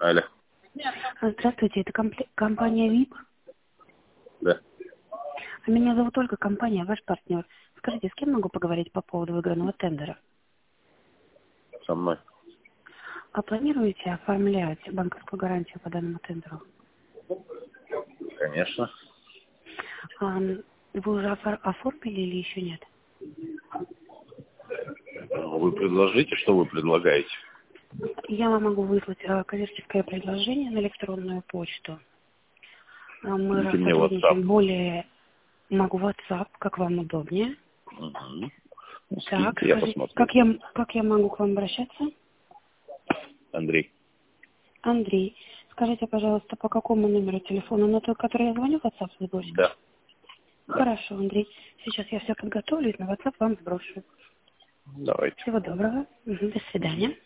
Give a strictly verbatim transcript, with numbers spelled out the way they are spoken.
Алло. Здравствуйте, это компле- компания ви ай пи? Да. Меня зовут Ольга, компания, ваш партнер. Скажите, с кем могу поговорить по поводу выигранного тендера? Со мной. А планируете оформлять банковскую гарантию по данному тендеру? Конечно. А, вы уже офор- оформили или еще нет? Вы предложите, что вы предлагаете? Я вам могу выслать а, коммерческое предложение на электронную почту. А, мы Скиньте мне сотрудничаем WhatsApp. более... Могу WhatsApp, как вам удобнее. Угу. Ну, Так, скиньте, я скажите, посмотрю. как я, как я могу к вам обращаться? Андрей. Андрей, скажите, пожалуйста, по какому номеру телефона? На тот, который я звоню, в WhatsApp сбросить? Да. Хорошо, Андрей. Сейчас я все подготовлю и на WhatsApp вам сброшу. Давайте. Всего доброго. Мгм, до свидания.